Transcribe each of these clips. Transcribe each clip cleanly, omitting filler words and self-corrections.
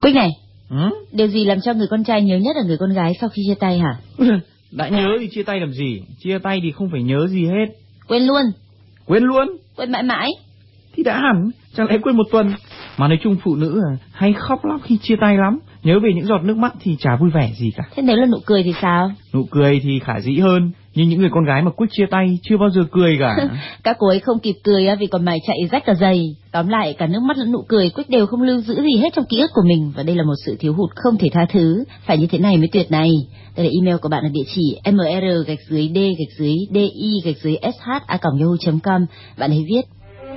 Quyết này, điều gì làm cho người con trai nhớ nhất là người con gái sau khi chia tay hả? Đã nhớ thì chia tay làm gì? Chia tay thì không phải nhớ gì hết. Quên luôn. Quên luôn? Quên mãi mãi. Thì đã hẳn, chẳng lẽ quên một tuần. Mà nói chung phụ nữ hay khóc lắm khi chia tay lắm. Nhớ về những giọt nước mắt thì chả vui vẻ gì cả. Thế nếu là nụ cười thì sao? Nụ cười thì khả dĩ hơn. Nhưng những người con gái mà Quyết chia tay chưa bao giờ cười cả. Các cô ấy không kịp cười vì còn mày chạy rách cả giày. Tóm lại cả nước mắt lẫn nụ cười Quyết đều không lưu giữ gì hết trong ký ức của mình. Và đây là một sự thiếu hụt không thể tha thứ. Phải như thế này mới tuyệt này. Đây là email của bạn ở địa chỉ mr-d-di-sh@yahoo.com. Bạn hãy viết.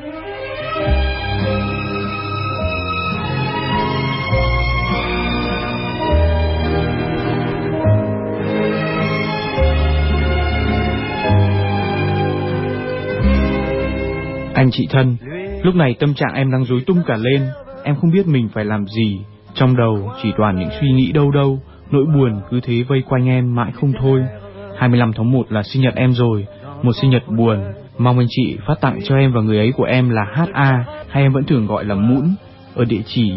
Anh chị thân, lúc này tâm trạng em đang rối tung cả lên. Em không biết mình phải làm gì. Trong đầu chỉ toàn những suy nghĩ đâu đâu. Nỗi buồn cứ thế vây quanh em mãi không thôi. 25 tháng 1 là sinh nhật em rồi. Một sinh nhật buồn. Mong anh chị phát tặng cho em và người ấy của em là HA, hay em vẫn thường gọi là Mũn, ở địa chỉ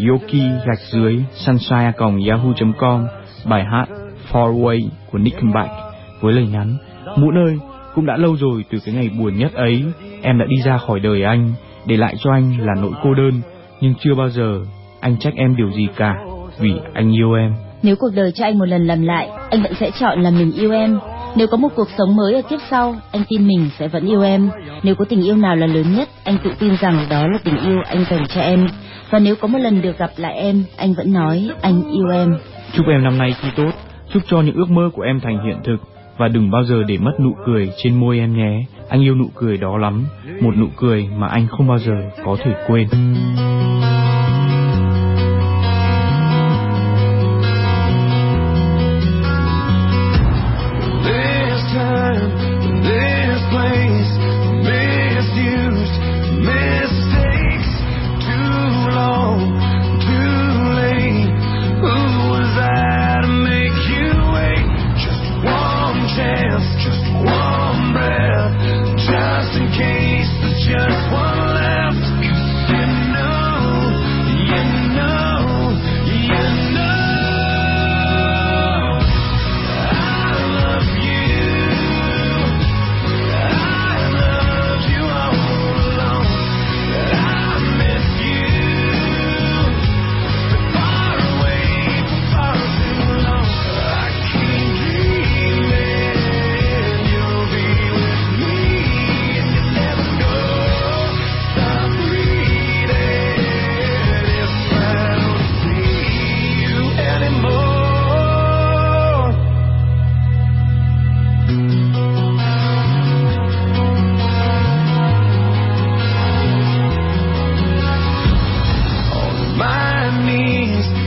yoki-sunshine@yahoo.com. Bài hát Far Away của Nickelback với lời nhắn: Mũn ơi, cũng đã lâu rồi từ cái ngày buồn nhất ấy, em đã đi ra khỏi đời anh, để lại cho anh là nỗi cô đơn, nhưng chưa bao giờ anh trách em điều gì cả, vì anh yêu em. Nếu cuộc đời cho anh một lần làm lại, anh vẫn sẽ chọn là mình yêu em. Nếu có một cuộc sống mới ở kiếp sau, anh tin mình sẽ vẫn yêu em. Nếu có tình yêu nào là lớn nhất, anh tự tin rằng đó là tình yêu anh dành cho em. Và nếu có một lần được gặp lại em, anh vẫn nói anh yêu em. Chúc em năm nay thi tốt, chúc cho những ước mơ của em thành hiện thực. Và đừng bao giờ để mất nụ cười trên môi em nhé. Anh yêu nụ cười đó lắm. Một nụ cười mà anh không bao giờ có thể quên. My knees